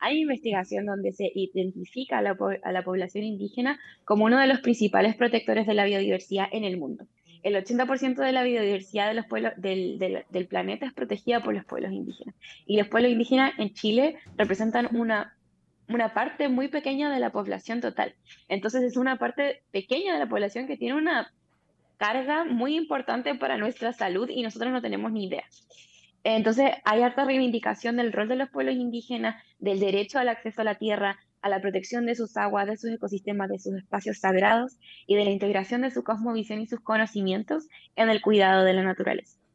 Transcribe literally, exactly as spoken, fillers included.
hay investigación donde se identifica a la, po- a la población indígena como uno de los principales protectores de la biodiversidad en el mundo. El ochenta por ciento de la biodiversidad de los pueblos, del, del, del planeta es protegida por los pueblos indígenas. Y los pueblos indígenas en Chile representan una, una parte muy pequeña de la población total. Entonces es una parte pequeña de la población que tiene una carga muy importante para nuestra salud y nosotros no tenemos ni idea. Entonces, hay harta reivindicación del rol de los pueblos indígenas, del derecho al acceso a la tierra, a la protección de sus aguas, de sus ecosistemas, de sus espacios sagrados y de la integración de su cosmovisión y sus conocimientos en el cuidado de la naturaleza.